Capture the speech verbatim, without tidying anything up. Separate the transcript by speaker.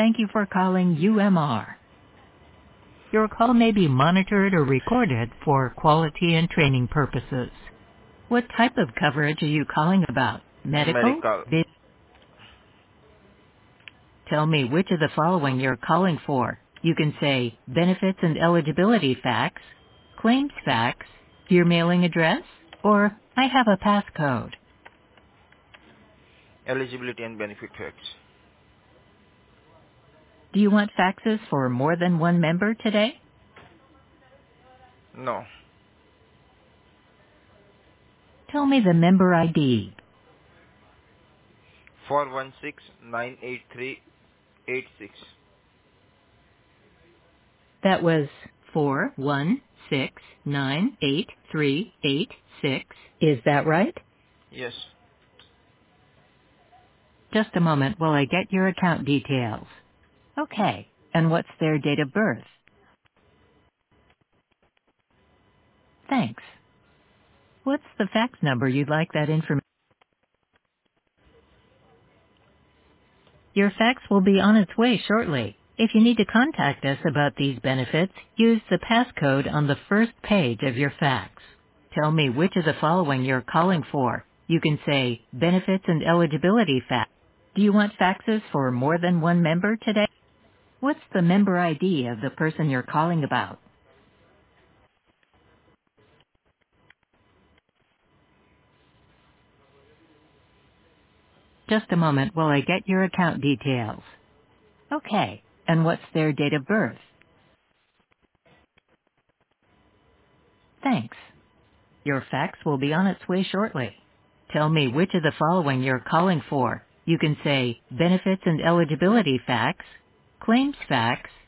Speaker 1: Thank you for calling U M R. Your call may be monitored or recorded for quality and training purposes. What type of coverage are you calling about? Medical?
Speaker 2: Medical.
Speaker 1: Vid- Tell me which of the following you're calling for. You can say benefits and eligibility facts, claims facts, your mailing address, or I have a passcode.
Speaker 2: Eligibility and benefit facts.
Speaker 1: Do you want faxes for more than one member today?
Speaker 2: No.
Speaker 1: Tell me the member I D.
Speaker 2: four one six nine eight three eight six.
Speaker 1: That was four one six nine eight three eight six. Is that right?
Speaker 2: Yes.
Speaker 1: Just a moment while I get your account details. Okay. And what's their date of birth? Thanks. What's the fax number you'd like that information? Your fax will be on its way shortly. If you need to contact us about these benefits, use the passcode on the first page of your fax. Tell me which of the following you're calling for. You can say benefits and eligibility fax. Do you want faxes for more than one member today? What's the member I D of the person you're calling about? Just a moment while I get your account details. Okay. And what's their date of birth? Thanks. Your fax will be on its way shortly. Tell me which of the following you're calling for. You can say benefits and eligibility fax, claims fax,